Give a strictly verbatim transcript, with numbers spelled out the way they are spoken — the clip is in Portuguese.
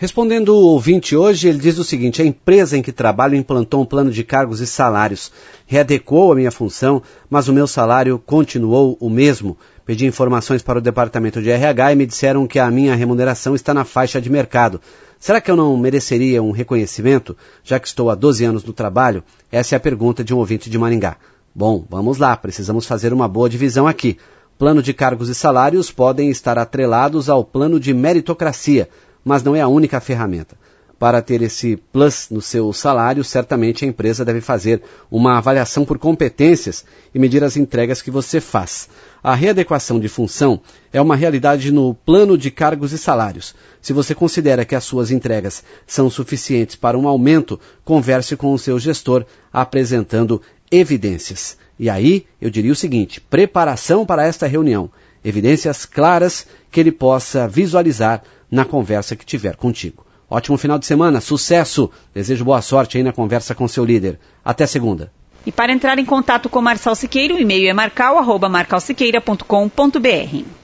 Respondendo o ouvinte hoje, ele diz o seguinte: a empresa em que trabalho implantou um plano de cargos e salários, readequou a minha função, mas o meu salário continuou o mesmo. Pedi informações para o departamento de R H e me disseram que a minha remuneração está na faixa de mercado. Será que eu não mereceria um reconhecimento, já que estou há doze anos no trabalho? Essa é a pergunta de um ouvinte de Maringá. Bom, vamos lá, precisamos fazer uma boa divisão aqui. Plano de cargos e salários podem estar atrelados ao plano de meritocracia, mas não é a única ferramenta. Para ter esse plus no seu salário, certamente a empresa deve fazer uma avaliação por competências e medir as entregas que você faz. A readequação de função é uma realidade no plano de cargos e salários. Se você considera que as suas entregas são suficientes para um aumento, converse com o seu gestor apresentando evidências. E aí, eu diria o seguinte: preparação para esta reunião. Evidências claras que ele possa visualizar na conversa que tiver contigo. Ótimo final de semana, sucesso! Desejo boa sorte aí na conversa com seu líder. Até segunda. E para entrar em contato com Marçal Siqueira, o e-mail é marcal arroba marcal siqueira ponto com ponto br.